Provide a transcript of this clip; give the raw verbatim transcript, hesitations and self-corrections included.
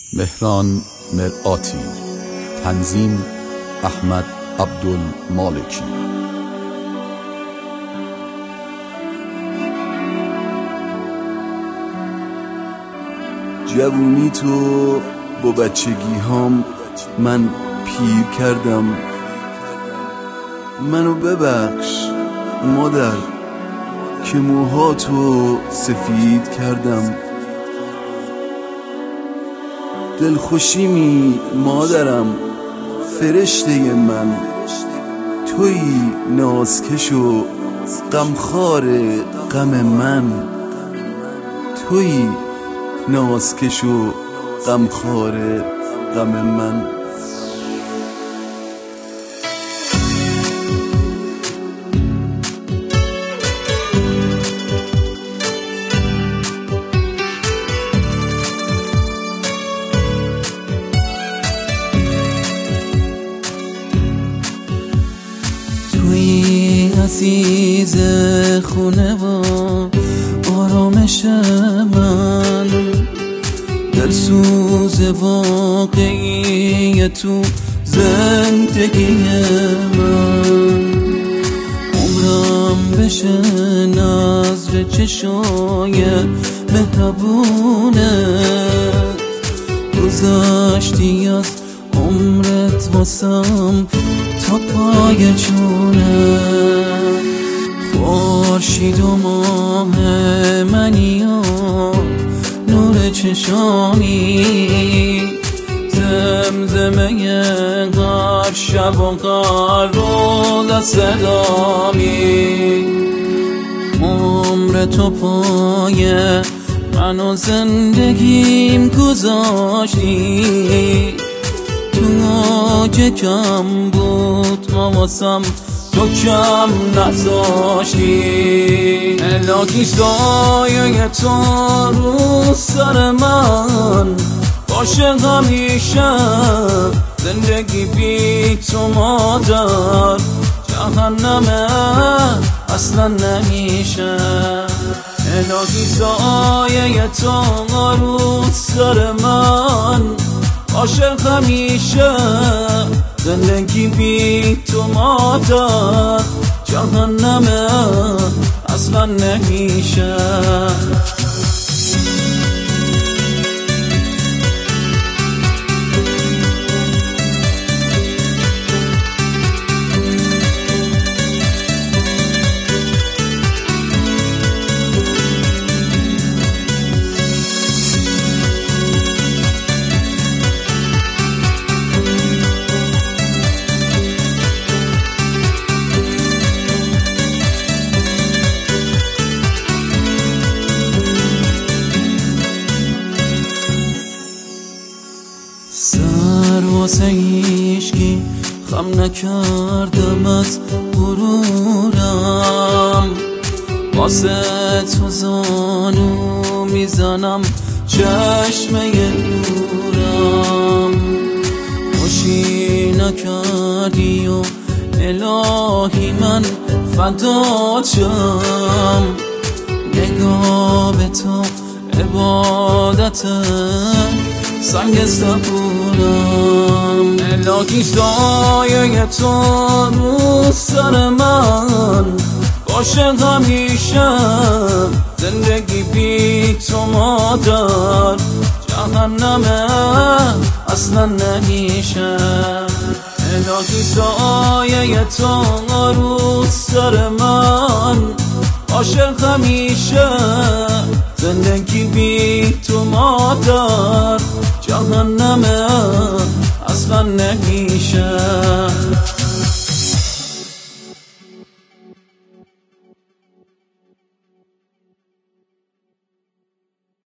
مهران مرآتی. تنظیم احمد عبدالمالکی. جوونی تو با بچگی هام من پیر کردم. منو ببخش مادر که موهاتو سفید کردم. دلخوشیمی مادرم فرشته من، تویی نازکش و غمخوار غم من. تویی نازکش و غمخوار غم من. توی عزیز خونه و آرامش من، دلسوز واقعی تو زندگی من. عمرم بشه نظر چشای مهربونه، گذشتی از عمرت واسم تا پای چونه. خورشید و ماه منی و نور چشانی، زمزمه غر شب و قرار صدامی. عمر تو پای من و زندگیم گذاشتی، تو که کم بود واسم تو کم نذاشتی. الهی سایه تو رو سر من باشه همیشه، زندگی بی تو مادر جهنمه اصلا نمیشه. الهی سایه تو رو سر من باشه همیشه، زندگی بی تو مادر جهنمه اصلا نمیشه. سر واسه هیچکی خم نکردم از غرورم، واسه تو زانو میزنم چشمه نورم. خوشی نکردی و الهی من فدات شم، نگاه به تو عبادته سنگ صبورم. الهی سایه تو رو سر من باشه همیشه، زندگی بی تو مادر جهنمه اصلا نمیشه. الهی سایه تو رو سر من باشه همیشه، زندگی بی تو مادر جهنمه اصلا نمیشه.